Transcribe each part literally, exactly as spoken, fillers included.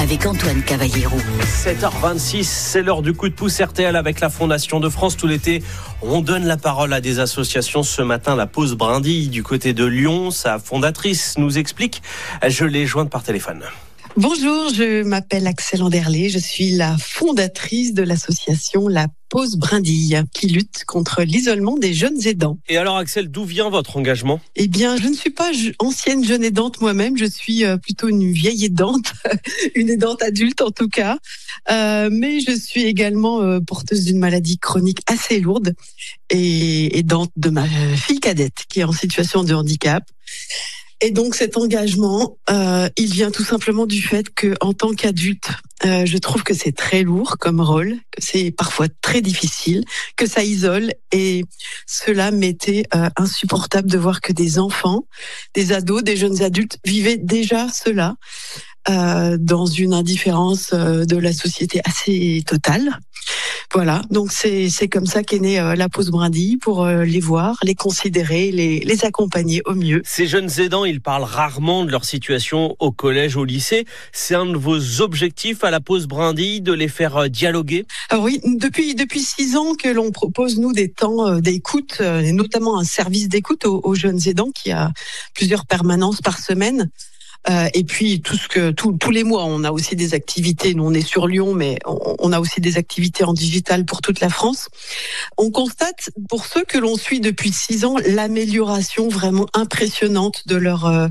avec Antoine Cavallero. sept heures vingt-six, c'est l'heure du coup de pouce R T L avec la Fondation de France. Tout l'été, on donne la parole à des associations. Ce matin, la pause brindille du côté de Lyon. Sa fondatrice nous explique. Je l'ai jointe par téléphone. Bonjour, je m'appelle Axel Anderlé, je suis la fondatrice de l'association La Pause Brindille qui lutte contre l'isolement des jeunes aidants. Et alors Axel, d'où vient votre engagement ? Eh bien, je ne suis pas ancienne jeune aidante moi-même, je suis plutôt une vieille aidante, une aidante adulte en tout cas, euh, mais je suis également euh, porteuse d'une maladie chronique assez lourde et aidante de ma fille cadette qui est en situation de handicap. Et donc cet engagement, euh, il vient tout simplement du fait que, en tant qu'adulte, euh, je trouve que c'est très lourd comme rôle, que c'est parfois très difficile, que ça isole, et cela m'était euh, insupportable de voir que des enfants, des ados, des jeunes adultes vivaient déjà cela euh, dans une indifférence euh, de la société assez totale. Voilà, donc c'est c'est comme ça qu'est née euh, la pause brindille, pour euh, les voir, les considérer, les les accompagner au mieux. Ces jeunes aidants, ils parlent rarement de leur situation au collège, au lycée. C'est un de vos objectifs à la pause brindille, de les faire dialoguer ? Alors oui, depuis depuis six ans que l'on propose nous des temps euh, d'écoute, euh, et notamment un service d'écoute aux, aux jeunes aidants qui a plusieurs permanences par semaine. Euh, et puis tout ce que tout, tous les mois, on a aussi des activités. Nous, on est sur Lyon, mais on, on a aussi des activités en digital pour toute la France. On constate, pour ceux que l'on suit depuis six ans, l'amélioration vraiment impressionnante de leur euh,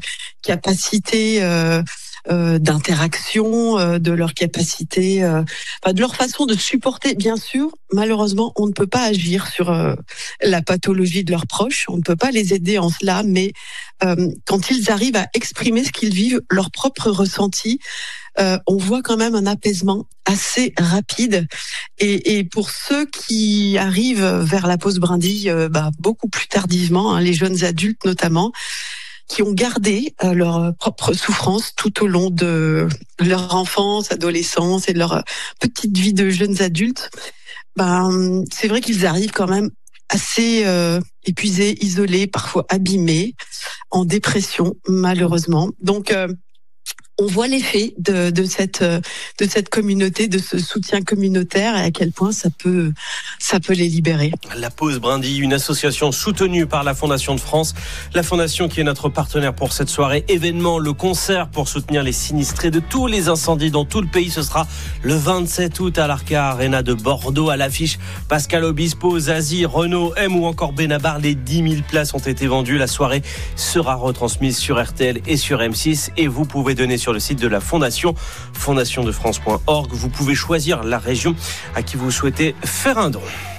capacité euh, euh, d'interaction, euh, de leur capacité, euh, enfin, de leur façon de supporter. Bien sûr, malheureusement, on ne peut pas agir sur euh, la pathologie de leurs proches. On ne peut pas les aider en cela, mais euh, quand ils arrivent à exprimer ce qu'ils vivent, leur propre ressenti, euh, on voit quand même un apaisement assez rapide. Et, et pour ceux qui arrivent vers la pause brindille, euh, bah, beaucoup plus tardivement, hein, les jeunes adultes notamment, qui ont gardé euh, leur propre souffrance tout au long de leur enfance, adolescence et de leur petite vie de jeunes adultes, ben, c'est vrai qu'ils arrivent quand même assez euh, épuisés, isolés, parfois abîmés, en dépression malheureusement. Donc euh, on voit l'effet de, de cette de cette communauté, de ce soutien communautaire, et à quel point ça peut ça peut les libérer. La Pause Brindille, une association soutenue par la Fondation de France, la Fondation qui est notre partenaire pour cette soirée événement, le concert pour soutenir les sinistrés de tous les incendies dans tout le pays. Ce sera le vingt-sept août à l'Arca Arena de Bordeaux. À l'affiche, Pascal Obispo, Zazie, Renaud M ou encore Benabar. Les dix mille places ont été vendues. La soirée sera retransmise sur R T L et sur M six, et vous pouvez donner sur le site de la Fondation, fondation de france point org. Vous pouvez choisir la région à qui vous souhaitez faire un don.